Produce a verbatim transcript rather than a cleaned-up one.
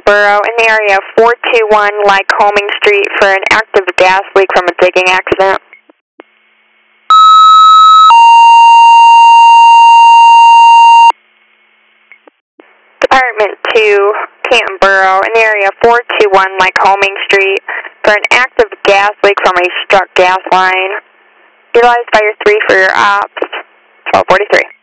Borough in the area of four two one Lycoming Street for an active gas leak from a digging accident. Department two, Canton Borough in the area of four two one Lycoming Street for an active gas leak from a struck gas line. Utilize Fire three for your ops. twelve forty-three.